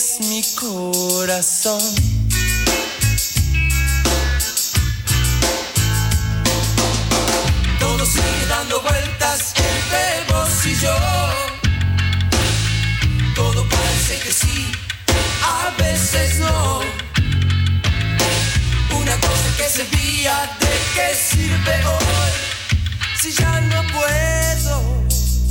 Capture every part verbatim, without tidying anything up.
hieras mi corazón. Todo sigue dando vueltas entre vos y yo. Todo parece que sí, a veces no. Una cosa que servía, ¿de qué sirve hoy? Si ya no puedo.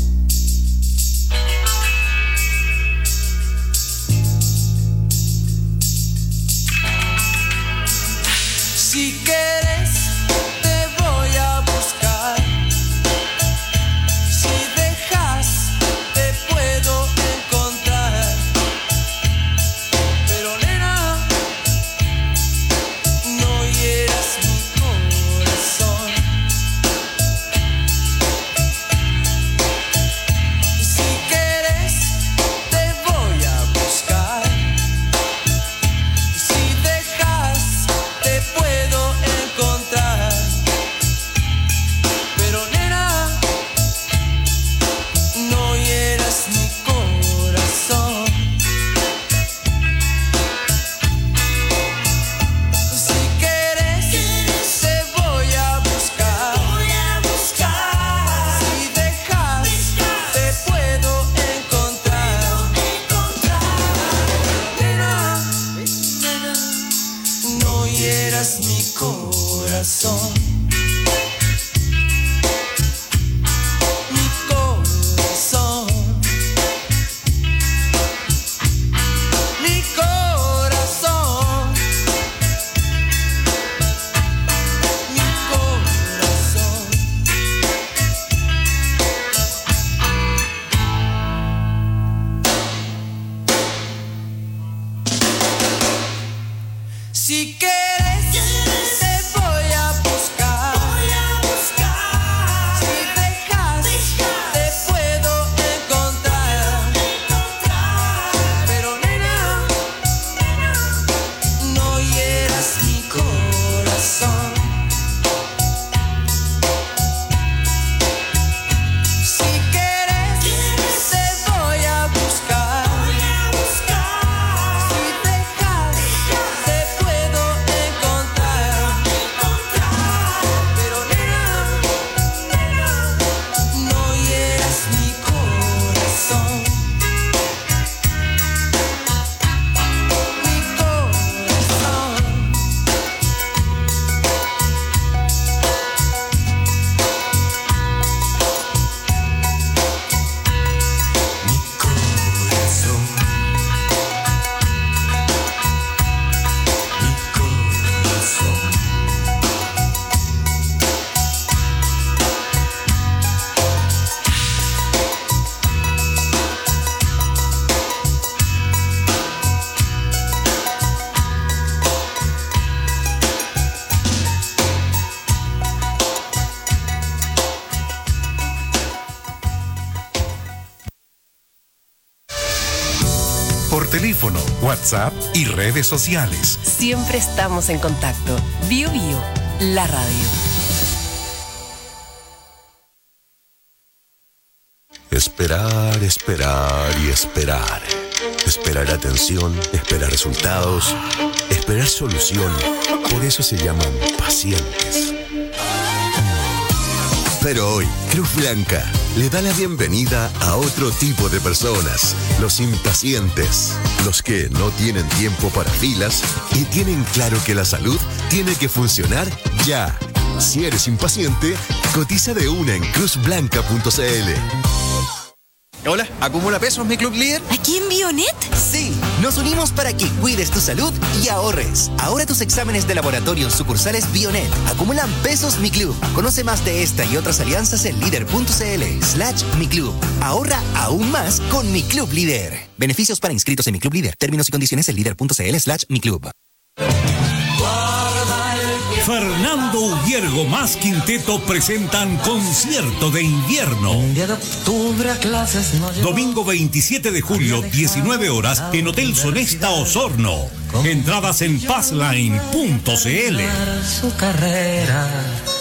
Si quieres te voy a buscar. Si dejas te puedo encontrar. Pero nena, no hieras mi corazón. Si quieres te voy a buscar. Si dejas te puedo encontrar. Pero nena, no hieras mi corazón. Si quieres te voy a buscar. Si dejas te puedo encontrar. Nena, nena, no hieras mi corazón. Mi corazón. Mi corazón. Mi corazón. Si quieres te voy a buscar. Si dejas te puedo encontrar. Pero nena, no hieras mi corazón. Si quieres te voy a buscar. Si dejas te puedo encontrar. Pero nena, no hieras mi corazón. Mi corazón. Mi corazón. Mi corazón. Por teléfono, WhatsApp y redes sociales. Siempre estamos en contacto. Bio Bio, la radio. Esperar, esperar y esperar. Esperar atención, esperar resultados, esperar solución. Por eso se llaman pacientes. Pero hoy, Cruz Blanca le da la bienvenida a otro tipo de personas, los impacientes, los que no tienen tiempo para filas y tienen claro que la salud tiene que funcionar ya. Si eres impaciente, cotiza de una en cruz blanca punto c l. Hola, ¿acumula pesos mi club líder? ¿Aquí en Bionet? Sí, nos unimos para que cuides tu salud y ahorres. Ahora tus exámenes de laboratorio en sucursales Bionet acumulan pesos mi club. Conoce más de esta y otras alianzas en líder punto c l slash mi club. Ahorra aún más con mi club líder. Beneficios para inscritos en mi club líder. Términos y condiciones en líder punto c l slash mi club. Fernando Ubiergo más Quinteto presentan Concierto de Invierno. Domingo veintisiete de julio, diecinueve horas, en Hotel Sonesta Osorno. Entradas en passline punto c l.